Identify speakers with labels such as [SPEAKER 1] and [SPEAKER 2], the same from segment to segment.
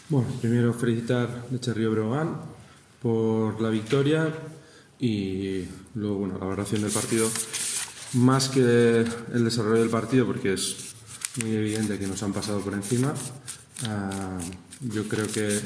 [SPEAKER 1] Bueno, primero felicitar a Río Breogán por la victoria y luego, bueno, la valoración del partido, más que el desarrollo del partido, porque es muy evidente que nos han pasado por encima. Yo creo que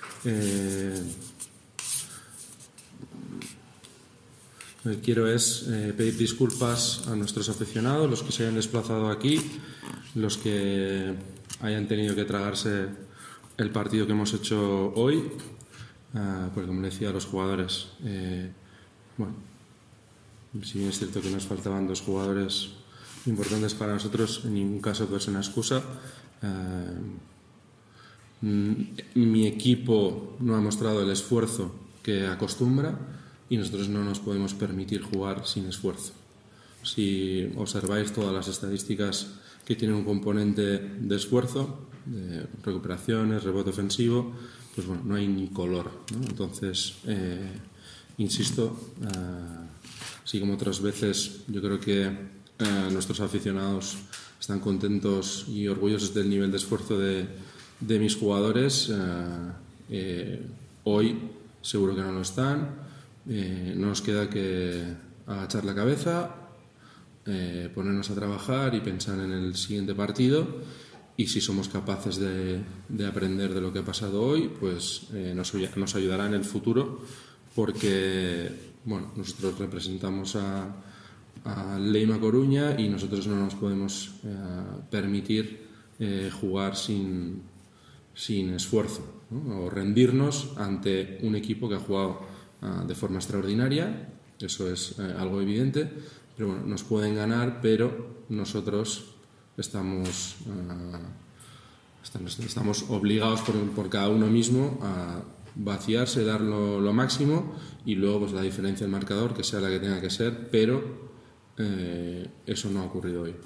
[SPEAKER 1] lo que quiero es pedir disculpas a nuestros aficionados, los que se hayan desplazado aquí, los que hayan tenido que tragarse el partido que hemos hecho hoy, porque como decía, los jugadores, bueno, si bien es cierto que nos faltaban dos jugadores importantes para nosotros, en ningún caso puede ser una excusa. Mi equipo no ha mostrado el esfuerzo que acostumbra y nosotros no nos podemos permitir jugar sin esfuerzo. Si observáis todas las estadísticas que tienen un componente de esfuerzo, de recuperaciones, rebote ofensivo, pues bueno, no hay ni color, ¿no? Entonces, insisto, así como otras veces, yo creo que nuestros aficionados están contentos y orgullosos del nivel de esfuerzo de mis jugadores. Hoy seguro que no lo están. No nos queda que agachar la cabeza, ponernos a trabajar y pensar en el siguiente partido, y si somos capaces de aprender de lo que ha pasado hoy, pues nos ayudará en el futuro, porque bueno, nosotros representamos a Leima Coruña y nosotros no nos podemos permitir jugar sin esfuerzo, ¿no? O rendirnos ante un equipo que ha jugado de forma extraordinaria. Eso es algo evidente, pero bueno, nos pueden ganar, pero nosotros estamos obligados por cada uno mismo a vaciarse, dar lo máximo, y luego pues la diferencia del marcador que sea la que tenga que ser, pero eso no ha ocurrido hoy.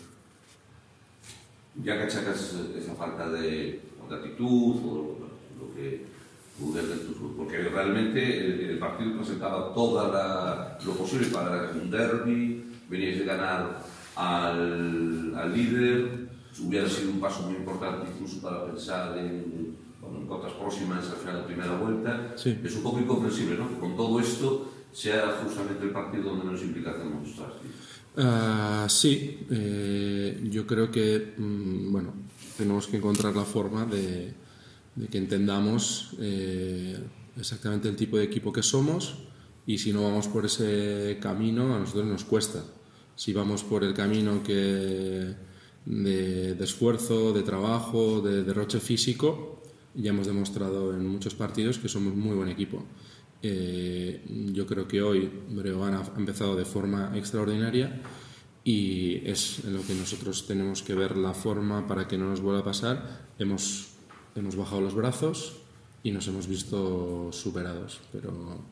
[SPEAKER 2] Ya que achacas esa falta de actitud o lo que porque realmente el partido presentaba todo lo posible para un derbi, veníais de ganar al líder, hubiera sido un paso muy importante incluso para pensar en cotas próximas al final de la primera vuelta.
[SPEAKER 1] Sí.
[SPEAKER 2] Es un poco incomprensible, ¿no?, que con todo esto sea justamente el partido donde menos implicación mostraste.
[SPEAKER 1] Sí, yo creo que bueno, tenemos que encontrar la forma de que entendamos exactamente el tipo de equipo que somos, y si no vamos por ese camino a nosotros nos cuesta. Si vamos por el camino de esfuerzo, de trabajo, de derroche físico, ya hemos demostrado en muchos partidos que somos muy buen equipo. Yo creo que hoy Breogán ha empezado de forma extraordinaria y es en lo que nosotros tenemos que ver la forma para que no nos vuelva a pasar. Hemos bajado los brazos y nos hemos visto superados, pero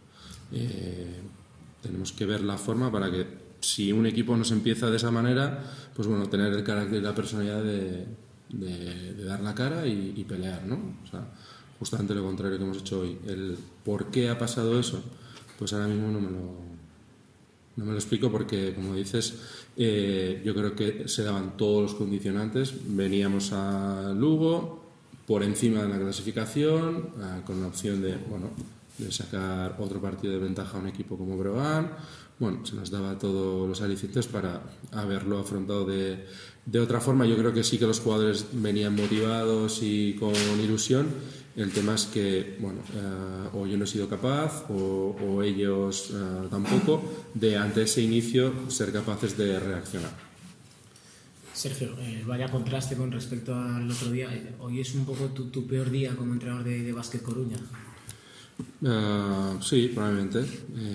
[SPEAKER 1] tenemos que ver la forma para que, si un equipo nos empieza de esa manera, pues bueno, tener el carácter y la personalidad de dar la cara y pelear, ¿no? O sea, justamente lo contrario que hemos hecho hoy. El por qué ha pasado eso, pues ahora mismo no me lo explico, porque, como dices, yo creo que se daban todos los condicionantes. Veníamos a Lugo por encima de la clasificación, con la opción de sacar otro partido de ventaja a un equipo como Breogán. Bueno, se nos daba todos los alicientes para haberlo afrontado de otra forma. Yo creo que sí que los jugadores venían motivados y con ilusión. El tema es que, bueno, o yo no he sido capaz o ellos tampoco, de ante ese inicio ser capaces de reaccionar.
[SPEAKER 3] Sergio, vaya contraste con respecto al otro día. Hoy es un poco tu peor día como entrenador de Básquet Coruña.
[SPEAKER 1] Sí, probablemente.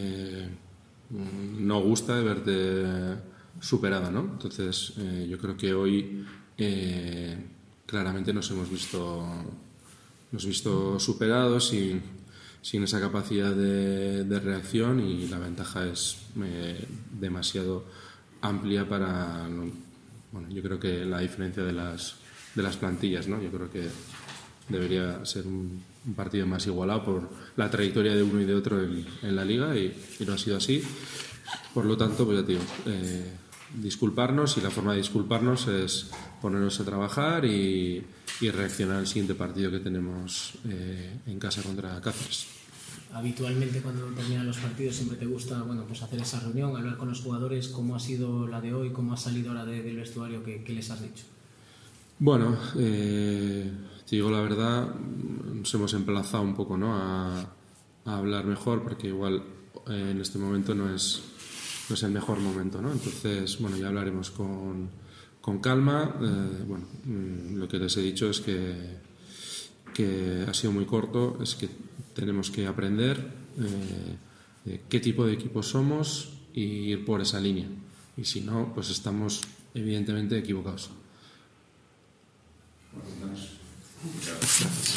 [SPEAKER 1] No gusta de verte superada, ¿no? Entonces, yo creo que hoy claramente nos hemos visto superados sin esa capacidad de reacción, y la ventaja es demasiado amplia para... Bueno, yo creo que la diferencia de las plantillas, ¿no? Yo creo que debería ser un partido más igualado por la trayectoria de uno y de otro en la liga, y no ha sido así. Por lo tanto, pues ya te digo, disculparnos, y la forma de disculparnos es ponernos a trabajar y reaccionar al siguiente partido que tenemos en casa contra Cáceres.
[SPEAKER 3] Habitualmente cuando terminan los partidos siempre te gusta pues hacer esa reunión, hablar con los jugadores. ¿Cómo ha sido la de hoy? ¿Cómo ha salido ahora del vestuario? ¿Qué les has dicho?
[SPEAKER 1] Bueno, te digo la verdad, nos hemos emplazado un poco, ¿no?, a hablar mejor, porque igual en este momento no es el mejor momento, ¿no? Entonces, bueno, ya hablaremos con calma. Lo que les he dicho es que ha sido muy corto, es que tenemos que aprender qué tipo de equipo somos y ir por esa línea. Y si no, pues estamos evidentemente equivocados.
[SPEAKER 2] Muchas gracias.